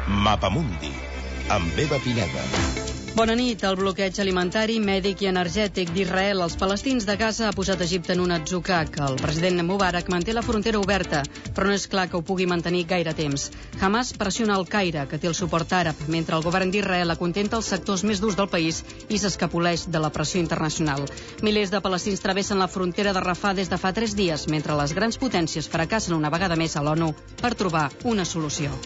Mapamundi, amb Eva Pineda. Bona nit. El bloqueig alimentari, mèdic i energètic d'Israel als palestins de Gaza ha posat Egipte en un atzucac. El president Mubarak manté la frontera oberta, però no és clar que ho pugui mantenir gaire temps. Hamas pressiona el Caire, que té el suport àrab, mentre el govern d'Israel acontenta els sectors més durs del país i s'escapoleix de la pressió internacional. Milers de palestins travessen la frontera de Rafah des de fa 3 dies, mentre les grans potències fracassen una vegada més a l'ONU per trobar una solució.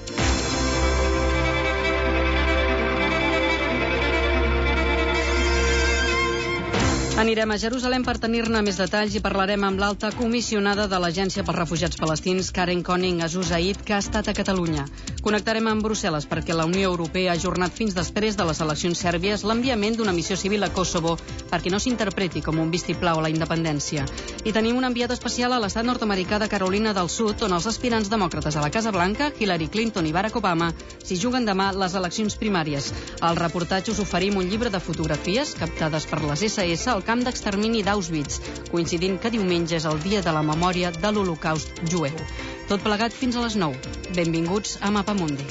Anirem a Jerusalem per tenir-ne més detalls i parlarem amb l'alta comissionada de l'Agència pels Refugiats Palestins, Karen Koning Azuzaid, que ha estat a Catalunya. Connectarem amb Brussel·les perquè la Unió Europea ha ajornat fins després de les eleccions sèrbies l'enviament d'una missió civil a Kosovo perquè no s'interpreti com un vistiplau a la independència. I tenim un enviat especial a l'estat nord-americà de Carolina del Sud, on els aspirants demòcrates a la Casa Blanca, Hillary Clinton i Barack Obama, s'hi juguen demà les eleccions primàries. Al reportatge us oferim un llibre de fotografies captades per les SS al camp d'extermini d'Auschwitz, coincidint que diumenge és el dia de la memòria de l'Holocaust jueu. Tot plegat fins a les 9. Benvinguts a Mapamundi.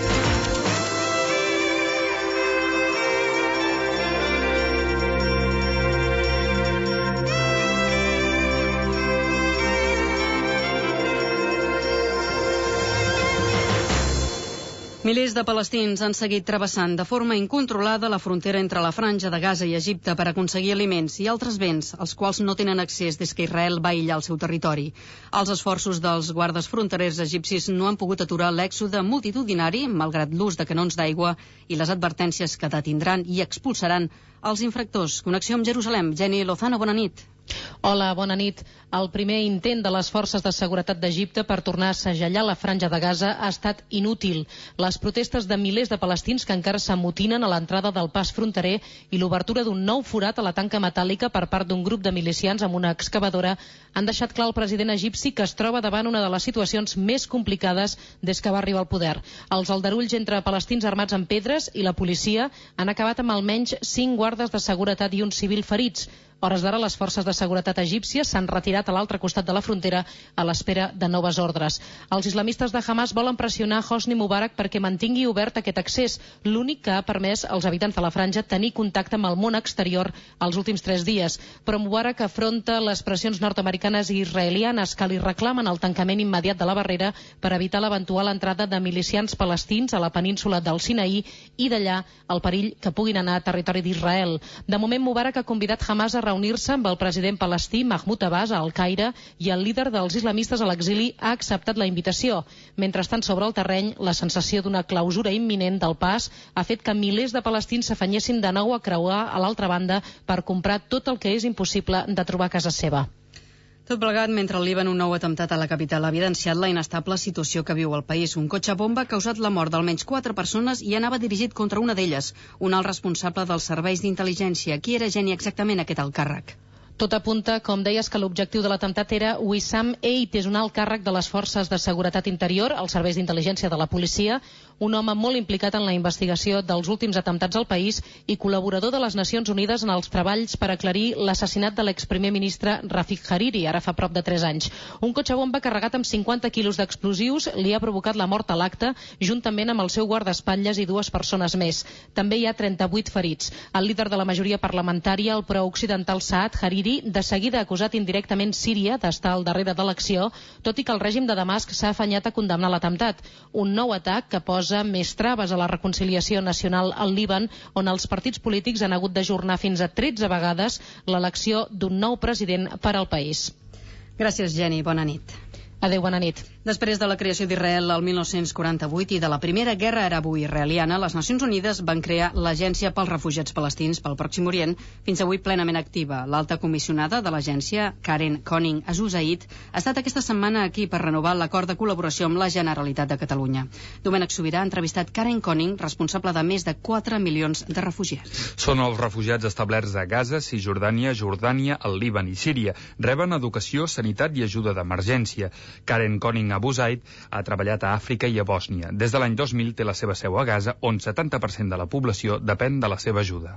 Milers de palestins han seguit travessant de forma incontrolada la frontera entre la Franja de Gaza i Egipte per aconseguir aliments i altres béns, als quals no tenen accés des que Israel va aïllar el seu territori. Els esforços dels guardes fronterers egipcis no han pogut aturar l'èxode multitudinari, malgrat l'ús de canons d'aigua i les advertències que detindran i expulsaran els infractors. Connexió amb Jerusalem. Jenny Lozano, bona nit. Hola, bona nit. El primer intent de les forces de seguretat d'Egipte per tornar a segellar la Franja de Gaza ha estat inútil. Les protestes de milers de palestins que encara s'amotinen a l'entrada del pas fronterer i l'obertura d'un nou forat a la tanca metàl·lica per part d'un grup de milicians amb una excavadora han deixat clar al president egipci que es troba davant una de les situacions més complicades des que va arribar al poder. Els aldarulls entre palestins armats amb pedres i la policia han acabat amb almenys 5 guardes de seguretat i un civil ferits. Hores d'ara, les forces de seguretat egípcies s'han retirat a l'altre costat de la frontera a l'espera de noves ordres. Els islamistes de Hamas volen pressionar Hosni Mubarak perquè mantingui obert aquest accés, l'únic que ha permès als habitants de la franja tenir contacte amb el món exterior els últims 3 dies. Però Mubarak afronta les pressions nord-americanes i israelianes que li reclamen el tancament immediat de la barrera per evitar l'eventual entrada de milicians palestins a la península del Sinaí i d'allà el perill que puguin anar a territori d'Israel. De moment, Mubarak ha convidat Hamas a reunir-se amb el president palestí Mahmoud Abbas al Caire i el líder dels islamistes a l'exili ha acceptat la invitació. Mentrestant, sobre el terreny, la sensació d'una clausura imminent del pas ha fet que milers de palestins s'afanyessin de nou a creuar a l'altra banda per comprar tot el que és impossible de trobar a casa seva. Tot plegat mentre al Líban un nou atemptat a la capital ha evidenciat la inestable situació que viu el país. Un cotxe bomba ha causat la mort d'almenys 4 persones i anava dirigit contra una d'elles, un alt responsable dels serveis d'intel·ligència. Qui era Geni exactament aquest alt càrrec? Tot apunta, com deies, que l'objectiu de l'atemptat era Wissam Eid, és un alt càrrec de les forces de seguretat interior, els serveis d'intel·ligència de la policia, un home molt implicat en la investigació dels últims atemptats al país i col·laborador de les Nacions Unides en els treballs per aclarir l'assassinat de l'exprimer ministre Rafik Hariri, ara fa prop de 3 anys. Un cotxe bomba carregat amb 50 quilos d'explosius li ha provocat la mort a l'acte, juntament amb el seu guardaespatlles i 2 persones més. També hi ha 38 ferits. El líder de la majoria parlamentària, el prooccidental Saad Hariri, de seguida ha acusat indirectament Síria d'estar al darrere de l'acció, tot i que el règim de Damasc s'ha afanyat a condemnar l'atemptat. Un nou atac que posa més traves a la reconciliació nacional al Líban, on els partits polítics han hagut d'ajornar fins a 13 vegades l'elecció d'un nou president per al país. Gràcies, Geni. Bona nit. Adéu, bona nit. Després de la creació d'Israel el 1948 i de la primera guerra arabo-israeliana, les Nacions Unides van crear l'Agència pels Refugiats Palestins pel Pròxim Orient, fins avui plenament activa. L'alta comissionada de l'agència, Karen Koning Azuzaid, ha estat aquesta setmana aquí per renovar l'acord de col·laboració amb la Generalitat de Catalunya. Domènec Sobirà ha entrevistat Karen Koning, responsable de més de 4 milions de refugiats. Són els refugiats establerts a Gaza, Cisjordània, Jordània, el Líban i Síria. Reben educació, sanitat i ajuda d'emergència. Karen Koning Azuzaid ha treballat a Àfrica i a Bòsnia. Des de l'any 2000 té la seva seu a Gaza, on 70% de la població depèn de la seva ajuda.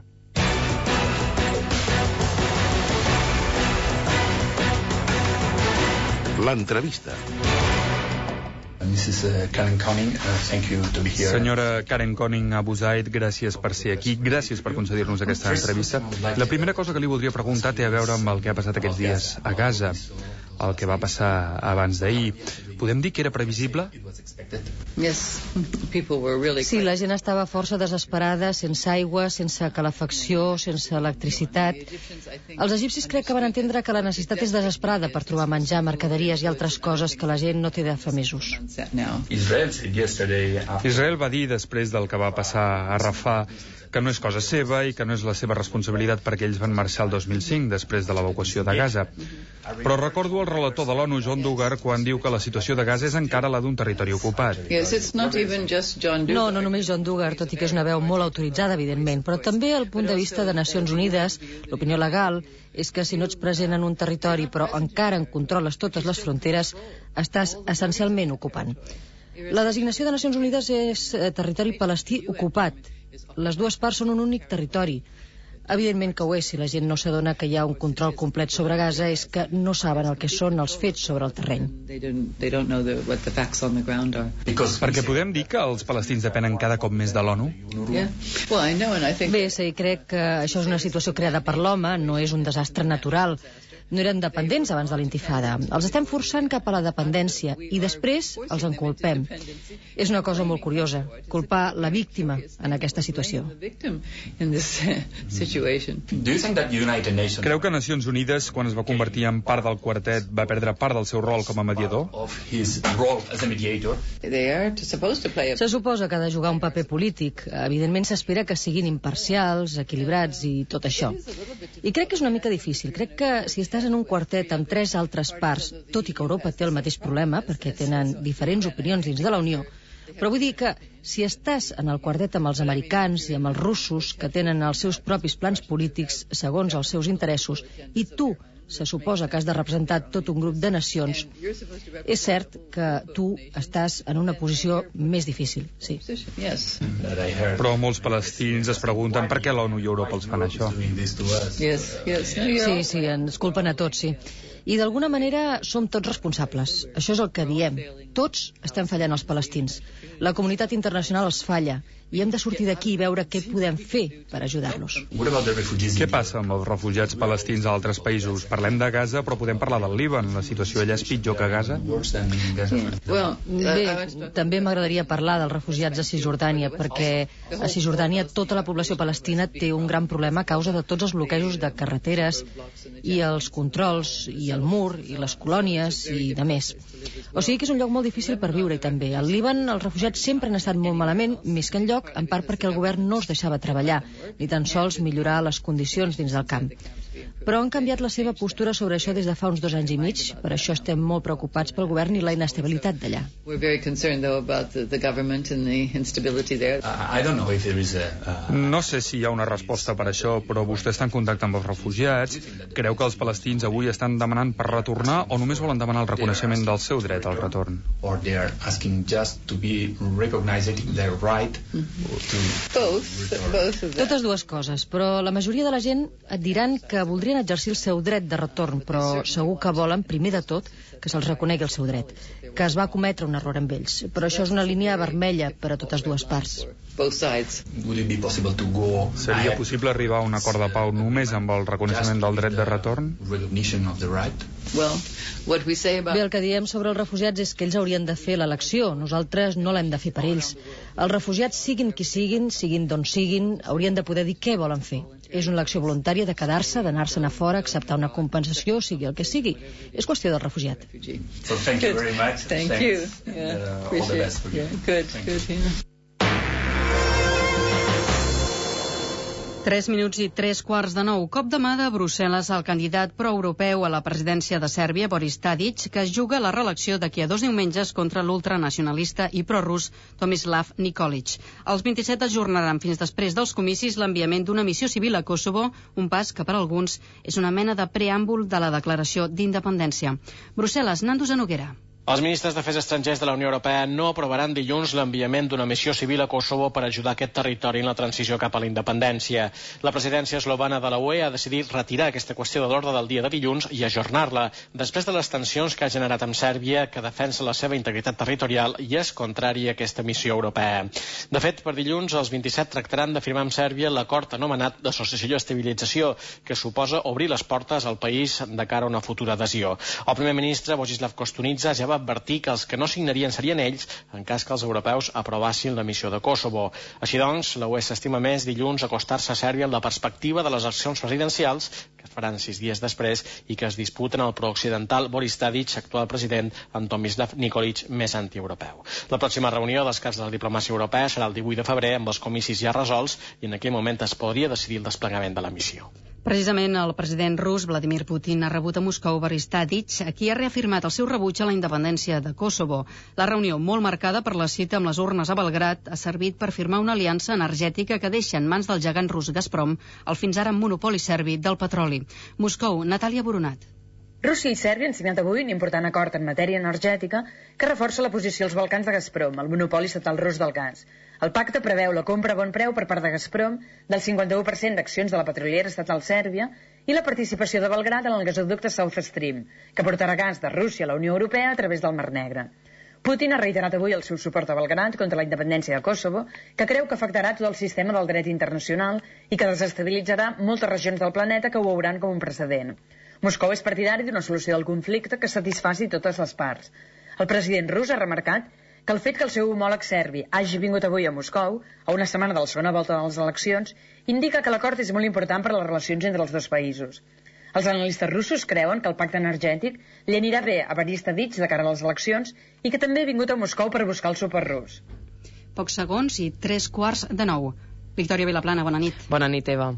L'entrevista. Senyora Karen Koning Abu Zaid, gràcies per ser aquí, gràcies per concedir-nos aquesta entrevista. La primera cosa que li voldria preguntar té a veure amb el que ha passat aquests dies a Gaza, el que va passar abans d'ahir. Podem dir que era previsible? Sí, la gent estava força desesperada, sense aigua, sense calefacció, sense electricitat. Els egipcis crec que van entendre que la necessitat és desesperada per trobar menjar, mercaderies i altres coses que la gent no té de fa mesos. Israel va dir, després del que va passar a Rafah, que no és cosa seva i que no és la seva responsabilitat perquè ells van marxar el 2005 després de l'evacuació de Gaza. Però recordo el relator de l'ONU, John Duggar, quan diu que la situació de Gaza és encara la d'un territori ocupat. No només John Duggar, tot i que és una veu molt autoritzada, evidentment, però també el punt de vista de Nacions Unides, l'opinió legal, és que si no ets present en un territori però encara en controles totes les fronteres, estàs essencialment ocupant. La designació de Nacions Unides és territori palestí ocupat. Les dues parts són un únic territori. Evidentment que ho és, si la gent no s'adona que hi ha un control complet sobre Gaza, és que no saben el que són els fets sobre el terreny. Perquè podem dir que els palestins depenen cada cop més de l'ONU? Bé, sí, crec que això és una situació creada per l'home, no és un desastre natural. No eren dependents abans de l'intifada. Els estem forçant cap a la dependència i després els enculpem. És una cosa molt curiosa, culpar la víctima en aquesta situació. Creu que Nacions Unides, quan es va convertir en part del quartet, va perdre part del seu rol com a mediador? Se suposa que ha de jugar un paper polític. Evidentment s'espera que siguin imparcials, equilibrats i tot això. I crec que és una mica difícil. Crec que si estàs en un quartet amb 3 altres parts, tot i que Europa té el mateix problema, perquè tenen diferents opinions dins de la Unió, però vull dir que si estàs en el quartet amb els americans i amb els russos, que tenen els seus propis plans polítics segons els seus interessos, i tu se suposa que has de representar tot un grup de nacions, és cert que tu estàs en una posició més difícil, sí. Però molts palestins es pregunten per què l'ONU i Europa els fan això. Sí, ens culpen a tots, sí. I d'alguna manera som tots responsables. Això és el que diem. Tots estem fallant als palestins. La comunitat internacional els falla i hem de sortir d'aquí i veure què podem fer per ajudar-los. Què passa amb els refugiats palestins a altres països? Parlem de Gaza, però podem parlar del Líban. La situació allà és pitjor que a Gaza? Bé, també m'agradaria parlar dels refugiats a Cisjordània, perquè a Cisjordània tota la població palestina té un gran problema a causa de tots els bloquejos de carreteres i els controls i el mur i les colònies i de més. O sigui que és un lloc molt difícil per viure-hi també. Al Líban els refugiats sempre han estat molt malament, més que enlloc, en part perquè el govern no els deixava treballar, ni tan sols millorar les condicions dins del camp. Però han canviat la seva postura sobre això des de fa uns 2 anys i mig, per això estem molt preocupats pel govern i la inestabilitat d'allà. No sé si hi ha una resposta per això, però vostè està en contacte amb els refugiats. Creu que els palestins avui estan demanant per retornar o només volen demanar el reconeixement del seu dret al retorn? Totes dues coses, però la majoria de la gent et diran que voldrien exercir el seu dret de retorn, però segur que volen, primer de tot, que se'ls reconegui el seu dret, que es va cometre un error amb ells. Però això és una línia vermella per a totes dues parts. Seria possible arribar a un acord de pau només amb el reconeixement del dret de retorn? Bé, el que diem sobre els refugiats és que ells haurien de fer l'elecció, nosaltres no l'hem de fer per ells. Els refugiats, siguin qui siguin d'on siguin, haurien de poder dir què volen fer. És una elecció voluntària de quedar-se, d'anar-se'n a fora, acceptar una compensació, sigui el que sigui. És qüestió del refugiat. Thank you very much. Thank you. All the best for you. Good. 3 minuts i 3:15. Cop de mà de Brussel·les al candidat proeuropeu a la presidència de Sèrbia, Boris Tadic, que es juga la reelecció d'aquí a 2 diumenges contra l'ultranacionalista i prorus Tomislav Nikolic. Els 27 ajornaran fins després dels comicis l'enviament d'una missió civil a Kosovo, un pas que per alguns és una mena de preàmbul de la declaració d'independència. Brussel·les, Nando Zanoguera. Els ministres d'Afers Estrangers de la Unió Europea no aprovaran dilluns l'enviament d'una missió civil a Kosovo per ajudar aquest territori en la transició cap a la independència. La presidència eslovana de la UE ha decidit retirar aquesta qüestió de l'ordre del dia de dilluns i ajornar-la, després de les tensions que ha generat amb Sèrbia, que defensa la seva integritat territorial i és contrària a aquesta missió europea. De fet, per dilluns, els 27 tractaran de firmar amb Sèrbia l'acord anomenat d'Associació i Estabilització, que suposa obrir les portes al país de cara a una futura adhesió. El primer ministre, Vojislav Kostunica, ja va advertir que els que no signarien serien ells en cas que els europeus aprovassin la missió de Kosovo. Així doncs, la UE s'estima més dilluns acostar-se a Sèrbia amb la perspectiva de les eleccions presidencials, que es faran 6 dies després i que es disputen al prooccidental Boris Tadic, actual president, amb Tomislav Nikolic, més antieuropeu. La pròxima reunió dels caps de la diplomàcia europea serà el 18 de febrer, amb els comicis ja resolts, i en aquell moment es podria decidir el desplegament de la missió. Precisament el president rus, Vladimir Putin, ha rebut a Moscou Boris Tadic, a qui ha reafirmat el seu rebuig a la independència de Kosovo. La reunió, molt marcada per la cita amb les urnes a Belgrad, ha servit per firmar una aliança energètica que deixa en mans del gegant rus Gazprom el fins ara monopoli serbi del petroli. Moscou, Natàlia Boronat. Rússia i Sèrbia han signat avui un important acord en matèria energètica que reforça la posició als Balcans de Gazprom, el monopoli estatal rus del gas. El pacte preveu la compra a bon preu per part de Gazprom del 51% d'accions de la petroliera estatal Sèrbia i la participació de Belgrad en el gasoducte South Stream, que portarà gas de Rússia a la Unió Europea a través del Mar Negre. Putin ha reiterat avui el seu suport a Belgrad contra la independència de Kosovo, que creu que afectarà tot el sistema del dret internacional i que desestabilitzarà moltes regions del planeta que ho veuran com un precedent. Moscou és partidari d'una solució del conflicte que satisfaci totes les parts. El president rus ha remarcat que el fet que el seu homòleg serbi hagi vingut avui a Moscou, a una setmana de la segona volta de les eleccions, indica que l'acord és molt important per a les relacions entre els dos països. Els analistes russos creuen que el pacte energètic li anirà bé a Boris Tadic de cara a les eleccions i que també ha vingut a Moscou per buscar el suport rus. Pocs segons i 3:45. Victòria Vilaplana, bona nit. Bona nit, Eva.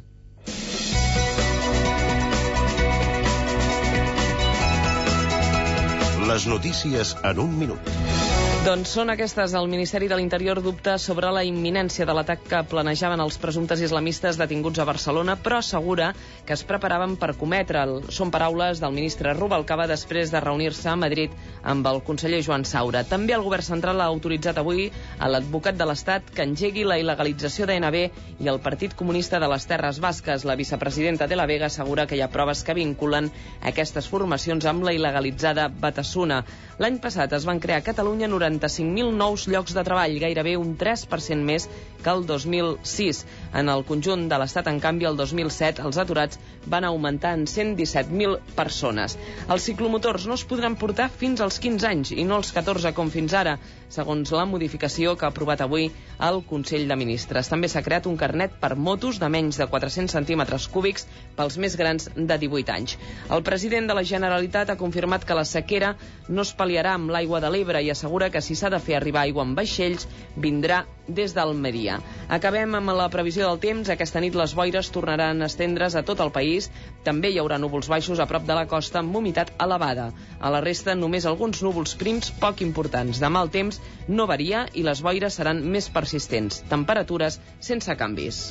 Les notícies en un minut. Doncs són aquestes. El Ministeri de l'Interior dubta sobre la imminència de l'atac que planejaven els presumptes islamistes detinguts a Barcelona, però assegura que es preparaven per cometre'l. Són paraules del ministre Rubalcaba després de reunir-se a Madrid amb el conseller Joan Saura. També el govern central ha autoritzat avui a l'advocat de l'Estat que engegui la il·legalització d'ENB i el Partit Comunista de les Terres Basques. La vicepresidenta de la Vega assegura que hi ha proves que vinculen aquestes formacions amb la il·legalitzada Batasuna. L'any passat es van crear a Catalunya 95.000 nous llocs de treball, gairebé un 3% més que el 2006. En el conjunt de l'Estat, en canvi, el 2007 els aturats van augmentar en 117.000 persones. Els ciclomotors no es podran portar fins als 15 anys i no als 14 com fins ara, segons la modificació que ha aprovat avui el Consell de Ministres. També s'ha creat un carnet per motos de menys de 400 centímetres cúbics pels més grans de 18 anys. El president de la Generalitat ha confirmat que la sequera no es pal·liarà amb l'aigua de l'Ebre i assegura que si s'ha de fer arribar aigua amb vaixells, vindrà des d'Almeria. Acabem amb la previsió del temps. Aquesta nit les boires tornaran a estendre's a tot el país. També hi haurà núvols baixos a prop de la costa amb humitat elevada. A la resta, només alguns núvols prims poc importants. Demà el temps no varia i les boires seran més persistents. Temperatures sense canvis.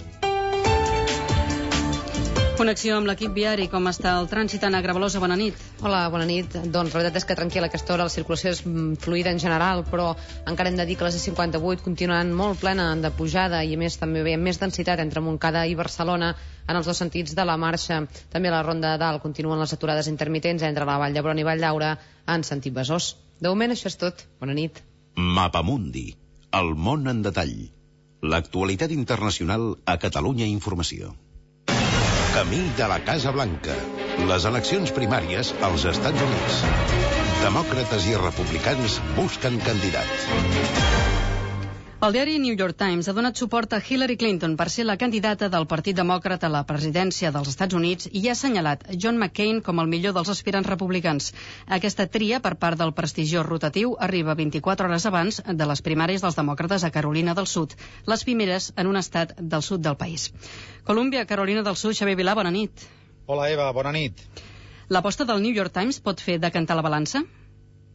Connexió amb l'equip viari. Com està el trànsit? Anna Gravalosa, bona nit. Hola, bona nit. Doncs la veritat és que tranquil·la, a aquesta hora la circulació és fluida en general, però encara hem de dir que les C58 continuen molt plena de pujada i a més també hi ha més densitat entre Montcada i Barcelona en els dos sentits de la marxa. També a la Ronda de Dalt continuen les aturades intermitents entre la Vall d'Hebron i Vall d'Aura en sentit Besòs. De moment això és tot. Bona nit. Mapamundi. El món en detall. L'actualitat internacional a Catalunya Informació. Camí de la Casa Blanca. Les eleccions primàries als Estats Units. Demòcrates i republicans busquen candidats. El diari New York Times ha donat suport a Hillary Clinton per ser la candidata del Partit Demòcrata a la presidència dels Estats Units i ha assenyalat John McCain com el millor dels aspirants republicans. Aquesta tria per part del prestigiós rotatiu arriba 24 hores abans de les primàries dels demòcrates a Carolina del Sud, les primeres en un estat del sud del país. Colúmbia, Carolina del Sud, Xavier Vilà, bona nit. Hola, Eva, bona nit. L'aposta del New York Times pot fer decantar la balança?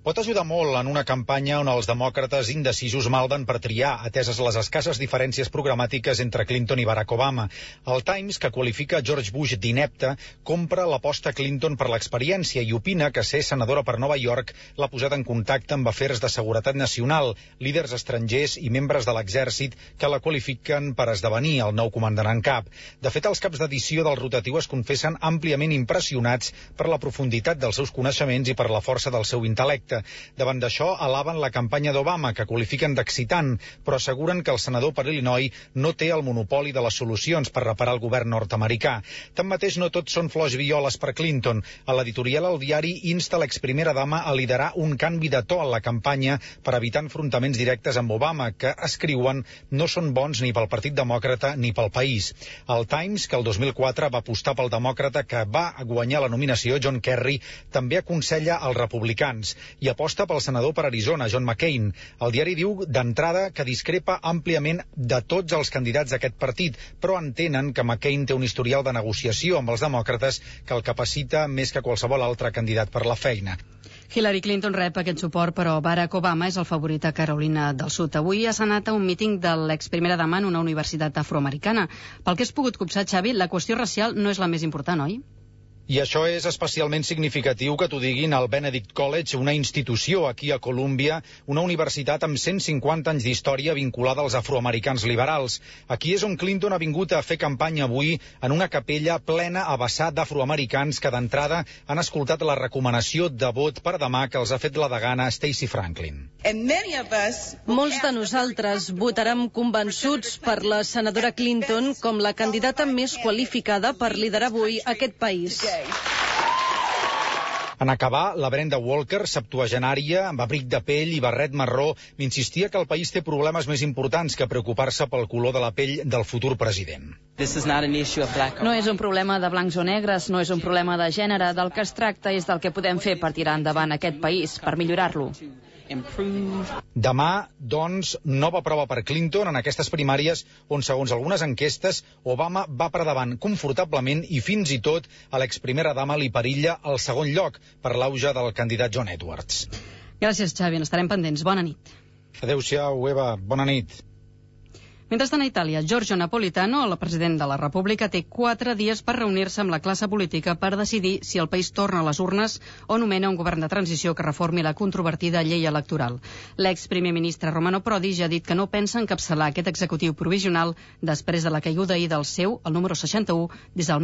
Pot ajudar molt en una campanya on els demòcrates indecisos malden per triar, ateses les escasses diferències programàtiques entre Clinton i Barack Obama. El Times, que qualifica George Bush d'inepte, compra l'aposta Clinton per l'experiència i opina que ser senadora per Nova York l'ha posat en contacte amb afers de seguretat nacional, líders estrangers i membres de l'exèrcit que la qualifiquen per esdevenir el nou comandant en cap. De fet, els caps d'edició del rotatiu es confessen àmpliament impressionats per la profunditat dels seus coneixements i per la força del seu intel·lecte. Davant d'això, alaben la campanya d'Obama, que qualifiquen d'excitant, però asseguren que el senador per Illinois no té el monopoli de les solucions per reparar el govern nord-americà. Tanmateix, no tot són flors i violes per Clinton. A l'editorial El Diari insta l'exprimera dama a liderar un canvi de to en la campanya per evitar enfrontaments directes amb Obama, que, escriuen, no són bons ni pel Partit Demòcrata ni pel país. El Times, que el 2004 va apostar pel demòcrata que va guanyar la nominació, John Kerry, també aconsella als republicans i aposta pel senador per Arizona, John McCain. El diari diu, d'entrada, que discrepa àmpliament de tots els candidats d'aquest partit, però entenen que McCain té un historial de negociació amb els demòcrates que el capacita més que qualsevol altre candidat per la feina. Hillary Clinton rep aquest suport, però Barack Obama és el favorit a Carolina del Sud. Avui ha anat a un míting de l'exprimera dama en una universitat afroamericana. Pel que has pogut copsar, Xavi, la qüestió racial no és la més important, oi? I això és especialment significatiu que t'ho diguin al Benedict College, una institució aquí a Colúmbia, una universitat amb 150 anys d'història vinculada als afroamericans liberals. Aquí és on Clinton ha vingut a fer campanya avui en una capella plena a vessar d'afroamericans que d'entrada han escoltat la recomanació de vot per demà que els ha fet la degana Stacey Franklin. Molts de nosaltres votarem convençuts per la senadora Clinton com la candidata més qualificada per liderar avui aquest país. En acabar, la Brenda Walker, septuagenària, amb abric de pell i barret marró, m'insistia que el país té problemes més importants que preocupar-se pel color de la pell del futur president. No és un problema de blancs o negres, no és un problema de gènere. Del que es tracta és del que podem fer per tirar endavant aquest país, per millorar-lo. Demà, doncs, nova prova per Clinton en aquestes primàries on, segons algunes enquestes, Obama va per davant confortablement i fins i tot a l'exprimera dama li perilla el segon lloc per l'auge del candidat John Edwards. Gràcies, Xavi. N'estarem pendents. Bona nit. Adéu-siau, Eva. Bona nit. Mentrestant, a Itàlia, Giorgio Napolitano, el president de la República, té 4 dies per reunir-se amb la classe política per decidir si el país torna a les urnes o nomena un govern de transició que reformi la controvertida llei electoral. L'exprimer ministre Romano Prodi ja ha dit que no pensa encapçalar aquest executiu provisional després de la caiguda ahir del seu, el número 61, des del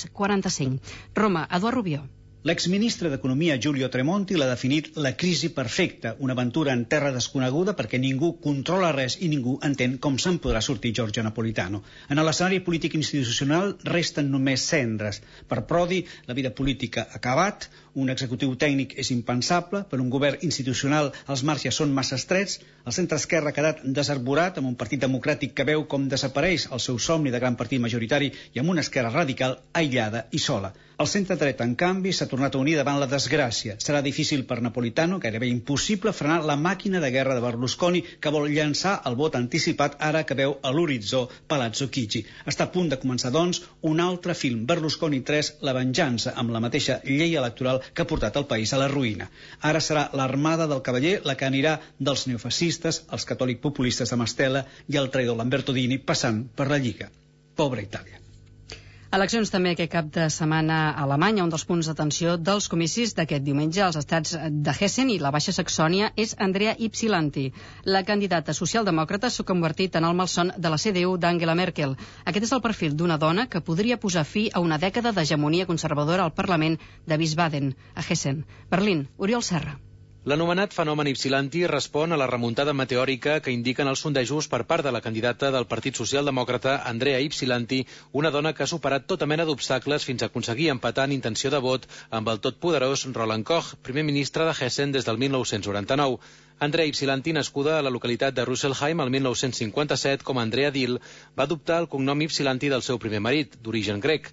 1945. Roma, Eduard Rubió. L'exministre d'Economia Giulio Tremonti l'ha definit la crisi perfecta, una aventura en terra desconeguda perquè ningú controla res i ningú entén com se'n podrà sortir Giorgio Napolitano. En l'escenari polític institucional resten només cendres. Per Prodi, la vida política ha acabat, un executiu tècnic és impensable, per un govern institucional els marges són massa estrets, el centre-esquerra ha quedat desarborat amb un partit democràtic que veu com desapareix el seu somni de gran partit majoritari i amb una esquerra radical aïllada i sola. El centre-dret, en canvi, s'ha tornat a unir davant la desgràcia. Serà difícil per Napolitano, gairebé impossible, frenar la màquina de guerra de Berlusconi que vol llançar el vot anticipat ara que veu a l'horitzó Palazzo Chigi. Està a punt de començar, doncs, un altre film, Berlusconi 3, La venjança, amb la mateixa llei electoral que ha portat el país a la ruïna. Ara serà l'armada del cavaller la que anirà dels neofascistes, els catòlics populistes de Mastella i el traïdor Lamberto Dini passant per la Lliga. Pobra Itàlia. Eleccions també aquest cap de setmana a Alemanya. Un dels punts d'atenció dels comicis d'aquest diumenge als estats de Hessen i la Baixa Saxònia és Andrea Ypsilanti. La candidata socialdemòcrata s'ha convertit en el malson de la CDU d'Angela Merkel. Aquest és el perfil d'una dona que podria posar fi a una dècada d'hegemonia conservadora al Parlament de Wiesbaden, a Hessen. Berlín, Oriol Serra. L'anomenat fenomen Ypsilanti respon a la remuntada meteòrica que indiquen els sondejos per part de la candidata del Partit Socialdemòcrata, Andrea Ypsilanti, una dona que ha superat tota mena d'obstacles fins a aconseguir empatar en intenció de vot amb el totpoderós Roland Koch, primer ministre de Hessen des del 1999. Andrea Ypsilanti, nascuda a la localitat de Rüsselsheim el 1957 com a Andrea Dill, va adoptar el cognom Ypsilanti del seu primer marit, d'origen grec.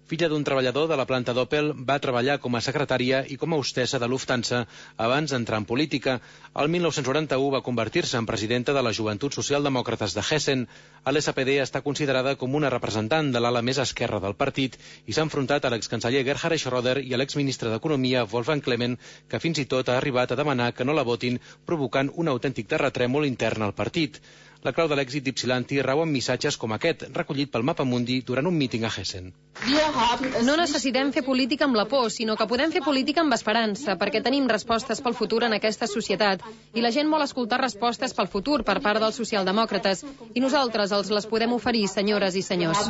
Filla d'un treballador de la planta d'Opel, va treballar com a secretària i com a hostessa de Lufthansa abans d'entrar en política. El 1991 va convertir-se en presidenta de les Joventuts Socialdemòcrates de Hessen. A l'SPD està considerada com una representant de l'ala més esquerra del partit i s'ha enfrontat a l'excanceller Gerhard Schröder i a l'exministre d'Economia Wolfgang Clement, que fins i tot ha arribat a demanar que no la votin, provocant un autèntic terratrèmol intern al partit. La clau de l'èxit d'Ypsilanti rau en missatges com aquest, recollit pel Mapamundi durant un míting a Hessen. No necessitem fer política amb la por, sinó que podem fer política amb esperança, perquè tenim respostes pel futur en aquesta societat. I la gent vol escoltar respostes pel futur per part dels socialdemòcrates. I nosaltres els les podem oferir, senyores i senyors.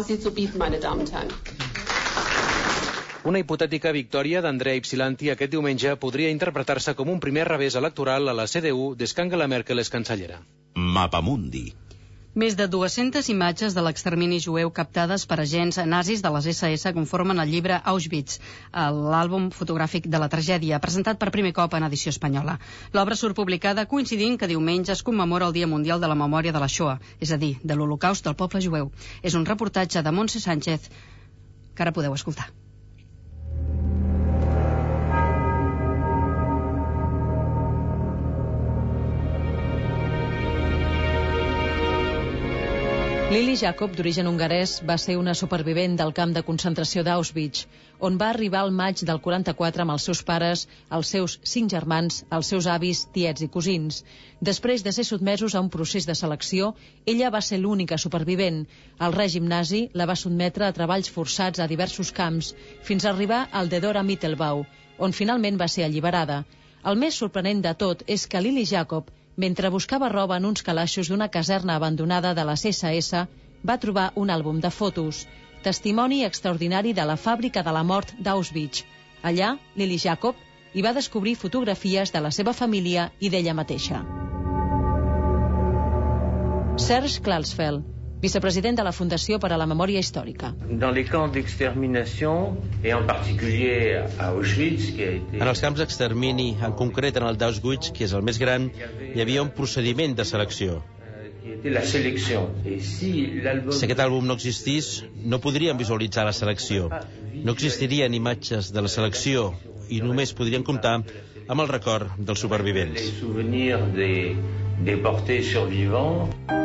Una hipotètica victòria d'Andrea Ypsilanti aquest diumenge podria interpretar-se com un primer revés electoral a la CDU des que Angela Merkel és cancellera. Mapamundi. Més de 200 imatges de l'extermini jueu captades per agents nazis de les SS conformen el llibre Auschwitz, l'àlbum fotogràfic de la tragèdia, presentat per primer cop en edició espanyola. L'obra surt publicada coincidint que diumenge es commemora el Dia Mundial de la Memòria de la Shoah, és a dir, de l'Holocaust del poble jueu. És un reportatge de Montse Sánchez que ara podeu escoltar. Lili Jacob, d'origen hongarès, va ser una supervivent del camp de concentració d'Auschwitz, on va arribar al maig del 44 amb els seus pares, els seus 5 germans, els seus avis, tiets i cosins. Després de ser sotmesos a un procés de selecció, ella va ser l'única supervivent. El règim nazi la va sotmetre a treballs forçats a diversos camps, fins a arribar al Dedora Mittelbau, on finalment va ser alliberada. El més sorprenent de tot és que Lili Jacob, mentre buscava roba en uns calaixos d'una caserna abandonada de les SS, va trobar un àlbum de fotos, testimoni extraordinari de la fàbrica de la mort d'Auschwitz. Allà, Lili Jacob hi va descobrir fotografies de la seva família i d'ella mateixa. Serge Klarsfeld, vicepresident de la Fundació per a la Memòria Històrica. Dans les camps d'extermination, et en particulier à Auschwitz, qui a été... En els camps d'extermini, en concret en el d'Auschwitz, que és el més gran, hi havia un procediment de selecció. Si aquest àlbum no existís, no podríem visualitzar la selecció. No existirien imatges de la selecció i només podrien comptar amb el record dels supervivents. Les souvenirs des déportés survivants.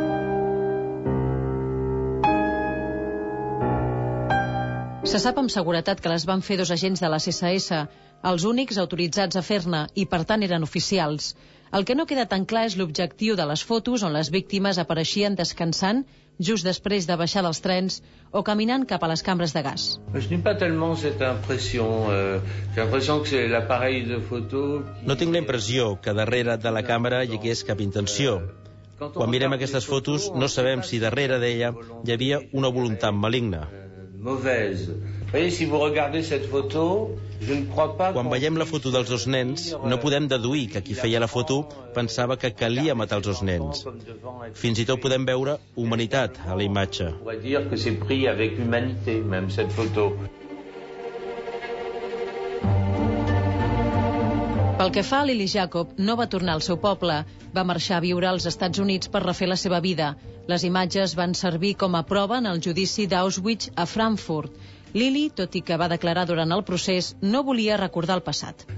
Se sap amb seguretat que les van fer 2 agents de les SS, els únics autoritzats a fer-ne, i per tant eren oficials. El que no queda tan clar és l'objectiu de les fotos on les víctimes apareixien descansant just després de baixar dels trens o caminant cap a les cambres de gas. Je n'ai pas tellement cette impression. J'ai l'impression que c'est l'appareil de photo... No tinc la impressió que darrere de la càmera hi hagués cap intenció. Quan mirem aquestes fotos no sabem si darrere d'ella hi havia una voluntat maligna. Quan veiem la foto dels 2 nens, no podem deduir que qui feia la foto pensava que calia matar els 2 nens. Fins i tot podem veure humanitat a la imatge. Pel que fa a Lili Jacob, no va tornar al seu poble. Va marxar a viure als Estats Units per refer la seva vida. Les imatges van servir com a prova en el judici d'Auschwitz a Frankfurt. Lili, tot i que va declarar durant el procés, no volia recordar el passat.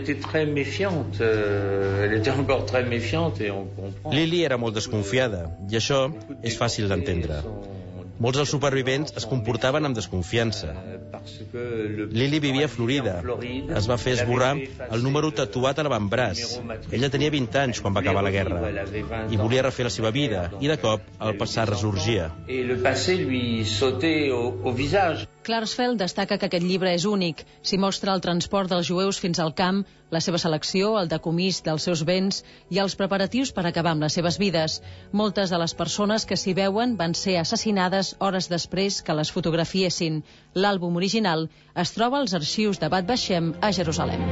Lili era molt desconfiada, i això és fàcil d'entendre. Molts dels supervivents es comportaven amb desconfiança. Lili vivia a Florida. Es va fer esborrar el número tatuat a l'avantbraç. Ella tenia 20 anys quan va acabar la guerra i volia refer la seva vida, i de cop el passat ressorgia. Klarsfeld destaca que aquest llibre és únic. S'hi mostra el transport dels jueus fins al camp, la seva selecció, el decomís dels seus béns i els preparatius per acabar amb les seves vides. Moltes de les persones que s'hi veuen van ser assassinades hores després que les fotografiessin. L'àlbum original es troba als arxius de Bad Vashem a Jerusalem.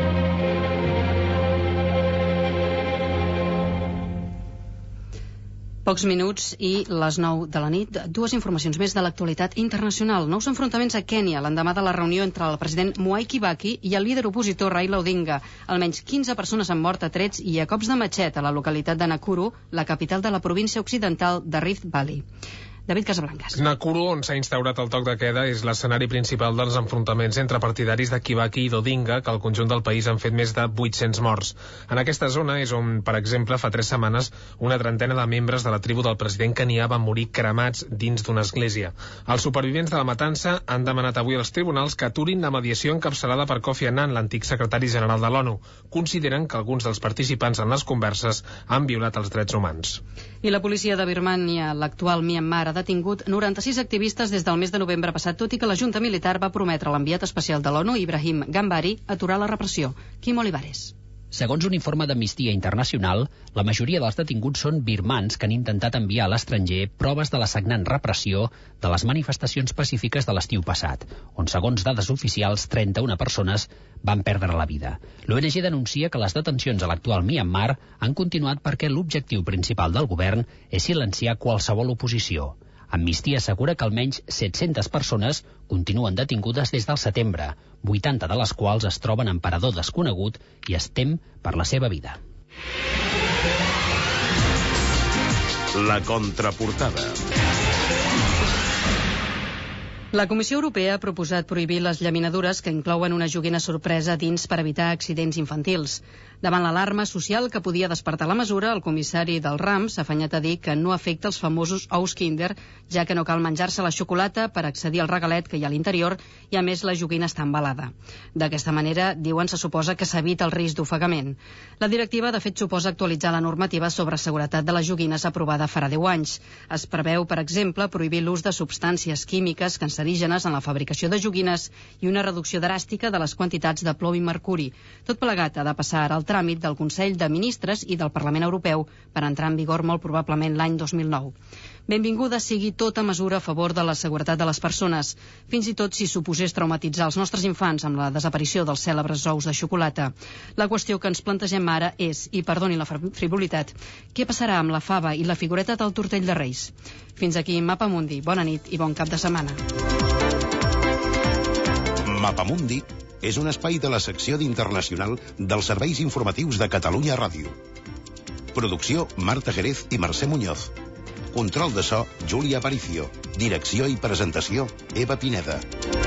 Pocs minuts i les 9 de la nit. 2 informacions més de l'actualitat internacional. Nous enfrontaments a Kènia l'endemà de la reunió entre el president Mwai Kibaki i el líder opositor Raila Odinga. Almenys 15 persones han mort a trets i a cops de matxet a la localitat de Nakuru, la capital de la província occidental de Rift Valley. David Casablancas. Nakuru, on s'ha instaurat el toc de queda, és l'escenari principal dels enfrontaments entre partidaris de Kibaki i d'Odinga, que al conjunt del país han fet més de 800 morts. En aquesta zona és on, per exemple, fa 3 setmanes, una trentena de membres de la tribu del president Kenya van morir cremats dins d'una església. Els supervivents de la matança han demanat avui als tribunals que aturin la mediació encapçalada per Kofi Annan, l'antic secretari general de l'ONU. Consideren que alguns dels participants en les converses han violat els drets humans. I la policia de Birmània, l'actual Myanmar, ha detingut 96 activistes des del mes de novembre passat, tot i que la Junta Militar va prometre a l'enviat especial de l'ONU, Ibrahim Gambari, aturar la repressió. Quim Olivares. Segons un informe d'Amnistia Internacional, la majoria dels detinguts són birmans que han intentat enviar a l'estranger proves de la sagnant repressió de les manifestacions pacífiques de l'estiu passat, on, segons dades oficials, 31 persones van perdre la vida. L'ONG denuncia que les detencions a l'actual Myanmar han continuat perquè l'objectiu principal del govern és silenciar qualsevol oposició. Amnistia assegura que almenys 700 persones continuen detingudes des del setembre, 80 de les quals es troben en parador desconegut i es tem per la seva vida. La contraportada. La Comissió Europea ha proposat prohibir les llaminadures que inclouen una joguina sorpresa dins per evitar accidents infantils. Davant l'alarma social que podia despertar la mesura, el comissari del RAM s'ha afanyat a dir que no afecta els famosos ous Kinder, ja que no cal menjar-se la xocolata per accedir al regalet que hi ha a l'interior i, a més, la joguina està embalada. D'aquesta manera, diuen, se suposa que s'evita el risc d'ofegament. La directiva, de fet, suposa actualitzar la normativa sobre seguretat de les joguines aprovada farà 10 anys. Es preveu, per exemple, prohibir l'ús de substàncies químiques cancerígenes en la fabricació de joguines i una reducció dràstica de les quantitats de plom i mercuri. Tot plegat ha de passar ara al tràmit del Consell de Ministres i del Parlament Europeu per entrar en vigor molt probablement l'any 2009. Benvinguda sigui tota mesura a favor de la seguretat de les persones, fins i tot si suposés traumatitzar els nostres infants amb la desaparició dels cèlebres ous de xocolata. La qüestió que ens plantegem ara és, i perdoni la frivolitat, què passarà amb la fava i la figureta del tortell de Reis? Fins aquí Mapamundi. Bona nit i bon cap de setmana. Mapamundi és un espai de la secció d'Internacional dels serveis informatius de Catalunya Ràdio. Producció Marta Jerez i Mercè Muñoz. Control de so Júlia Aparicio. Direcció i presentació Eva Pineda.